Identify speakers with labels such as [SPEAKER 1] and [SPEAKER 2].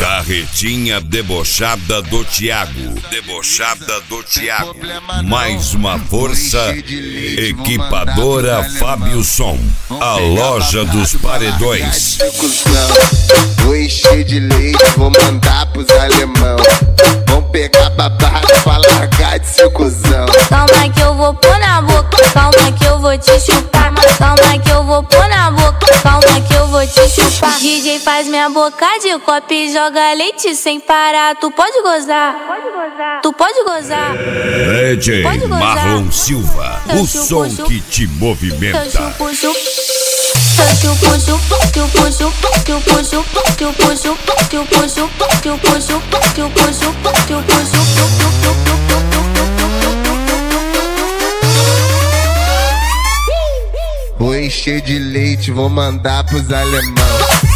[SPEAKER 1] Carretinha debochada do Thiago. Debochada do Thiago. Mais uma força. Equipadora Fábio Som. A loja dos paredões.
[SPEAKER 2] Vou encher de leite, vou mandar pros alemão. Vão pegar babado pra largar de ser cuzão.
[SPEAKER 3] Calma que eu vou pôr na boca, calma que eu vou te chupar. Calma que eu vou pôr na boca, calma que eu vou te chupar. DJ faz minha boca de copo e joga leite sem parar. Tu pode gozar, tu pode gozar.
[SPEAKER 1] DJ Marlon Silva, o som que te movimenta.
[SPEAKER 2] Vou encher de leite, vou mandar pros alemão.